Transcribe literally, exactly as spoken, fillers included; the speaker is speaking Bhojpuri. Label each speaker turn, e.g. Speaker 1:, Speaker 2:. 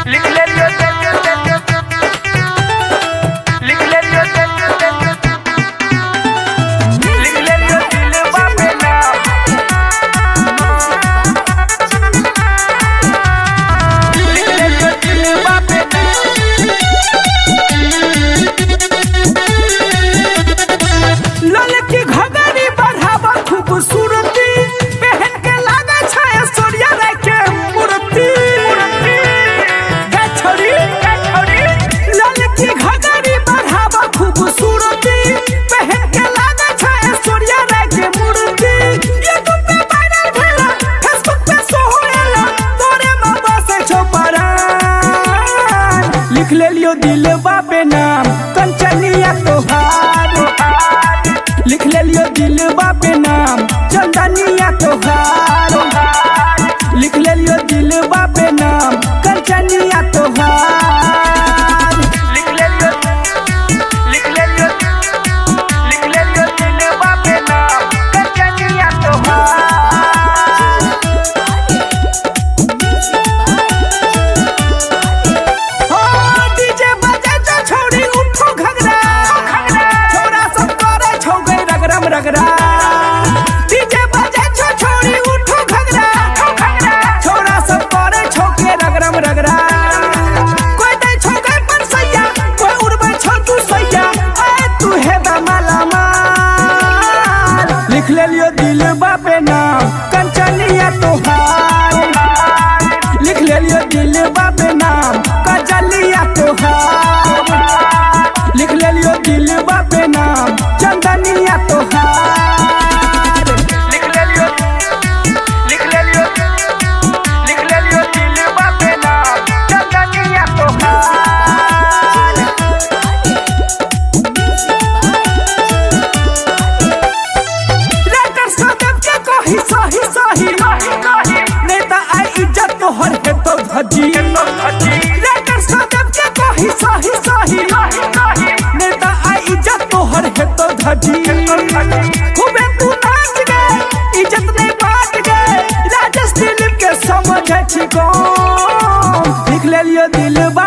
Speaker 1: लिख ले लियो लिख ले लियो लिख ले लियो दिलवा पे नाम लिख ले लियो दिलवा पे
Speaker 2: ललकी घगरी बढ़ावा खूबसूरती पहन के लागे छाया सोरिया रे के मूर्ति गछड़ी गछड़ी ललकी घगरी बढ़ावा खूबसूरती पहन के लागे छाया सोरिया रे के मूर्ति यूट्यूब पे वायरल भेला फेसबुक पे सोहेला तोरे मामा से छोपरा लिख ले लियो दिलवा पे नाम कंचनिया तोहार लिख ले लियो दिलवा पे नाम चंदनिया तोहार लिख ले लियो दिलवा पे नाम कंचनिया तोहार
Speaker 1: लिख ले लियो लिख ले लियो लिख ले लियो दिलवा पे नाम कंचनिया तोहार
Speaker 2: हो डीजे बजे तो छोड़ी उठो घगरा छोरा सब करे छौ गई रगरम रगरा डीजे बजे छो छोड़ी उठो घगरा छोरा सब करे छौ के रगरम रगरा कोई दे छौ गई परसैया कोई उड़बै छौ तू सैया ए तू हे बा माला माल लिख ले लियो दिलवा पे नाम कंचनिया तोहार लिख ले लियो दिलवा पे नाम कजलिया तोहार लिख ले लियो दिलवा पे नाम चंदनिया तोहार
Speaker 1: लिख ले लियो लिख ले लियो लिख ले लियो दिलवा पे नाम चंदनिया तोहार
Speaker 2: राइटर सदब के कही सही सही नेता आई इज्जत तोहर है तो धजी राइटर सदब के कही सही सही नेता आई इज्जत तोहर है तो धजी खूबे तू नाच गए इज्जत नहीं बांट गए राजेश दिलीप के समझ छी कौन लिख ले लियो दिलवा